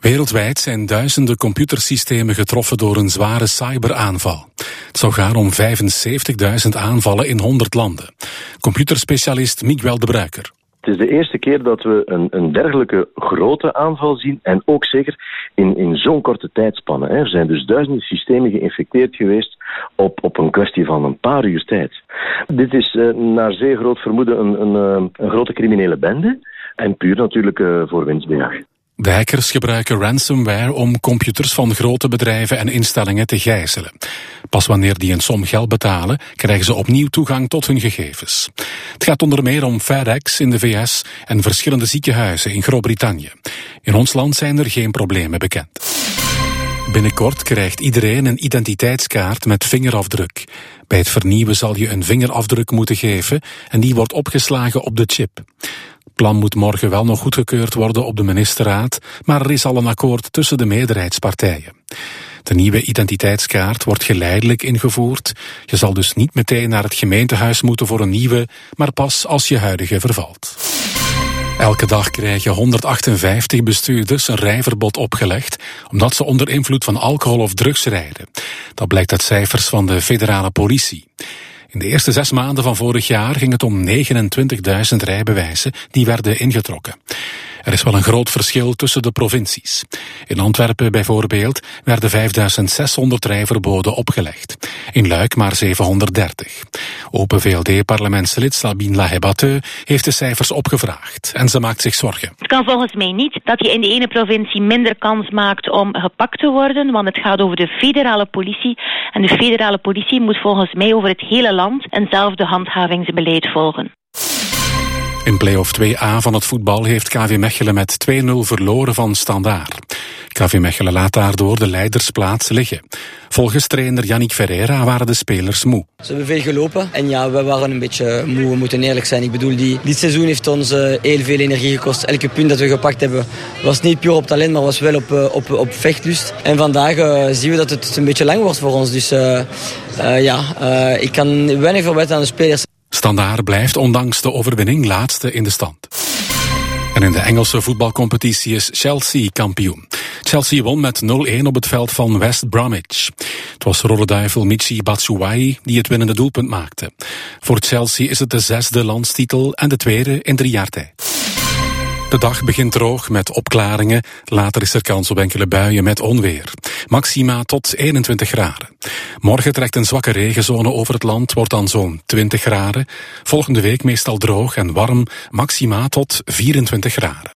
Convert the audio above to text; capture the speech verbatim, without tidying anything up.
Wereldwijd zijn duizenden computersystemen getroffen door een zware cyberaanval. Het zou gaan om vijfenzeventigduizend aanvallen in honderd landen. Computerspecialist Miguel de Bruiker. Het is de eerste keer dat we een, een dergelijke grote aanval zien en ook zeker in, in zo'n korte tijdspanne. Hè. Er zijn dus duizenden systemen geïnfecteerd geweest op, op een kwestie van een paar uur tijd. Dit is uh, naar zeer groot vermoeden een, een, een grote criminele bende en puur natuurlijk uh, voor winstbejag. De hackers gebruiken ransomware om computers van grote bedrijven en instellingen te gijzelen. Pas wanneer die een som geld betalen, krijgen ze opnieuw toegang tot hun gegevens. Het gaat onder meer om FedEx in de V S en verschillende ziekenhuizen in Groot-Brittannië. In ons land zijn er geen problemen bekend. Binnenkort krijgt iedereen een identiteitskaart met vingerafdruk. Bij het vernieuwen zal je een vingerafdruk moeten geven en die wordt opgeslagen op de chip. Het plan moet morgen wel nog goedgekeurd worden op de ministerraad, maar er is al een akkoord tussen de meerderheidspartijen. De nieuwe identiteitskaart wordt geleidelijk ingevoerd. Je zal dus niet meteen naar het gemeentehuis moeten voor een nieuwe, maar pas als je huidige vervalt. Elke dag krijgen honderdachtenvijftig bestuurders een rijverbod opgelegd, omdat ze onder invloed van alcohol of drugs rijden. Dat blijkt uit cijfers van de federale politie. In de eerste zes maanden van vorig jaar ging het om negenentwintigduizend rijbewijzen die werden ingetrokken. Er is wel een groot verschil tussen de provincies. In Antwerpen bijvoorbeeld werden vijfduizend zeshonderd rijverboden opgelegd. In Luik maar zevenhonderddertig. Open V L D-parlementslid Sabine Lahebateu heeft de cijfers opgevraagd en ze maakt zich zorgen. Het kan volgens mij niet dat je in de ene provincie minder kans maakt om gepakt te worden, want het gaat over de federale politie. En de federale politie moet volgens mij over het hele land eenzelfde handhavingsbeleid volgen. In play-off twee A van het voetbal heeft K V Mechelen met twee nul verloren van Standaard. K V Mechelen laat daardoor de leidersplaats liggen. Volgens trainer Yannick Ferreira waren de spelers moe. Ze hebben veel gelopen en ja, we waren een beetje moe, we moeten eerlijk zijn. Ik bedoel, die, dit seizoen heeft ons uh, heel veel energie gekost. Elke punt dat we gepakt hebben was niet puur op talent, maar was wel op, uh, op, op vechtlust. En vandaag uh, zien we dat het een beetje lang wordt voor ons. Dus uh, uh, ja, uh, ik kan weinig verwijten aan de spelers. Standaard blijft ondanks de overwinning laatste in de stand. En in de Engelse voetbalcompetitie is Chelsea kampioen. Chelsea won met nul-een op het veld van West Bromwich. Het was Rode-duivel Michy Batshuayi die het winnende doelpunt maakte. Voor Chelsea is het de zesde landstitel en de tweede in drie jaar tijd. De dag begint droog met opklaringen. Later is er kans op enkele buien met onweer. Maxima tot eenentwintig graden. Morgen trekt een zwakke regenzone over het land, wordt dan zo'n twintig graden. Volgende week meestal droog en warm, maxima tot vierentwintig graden.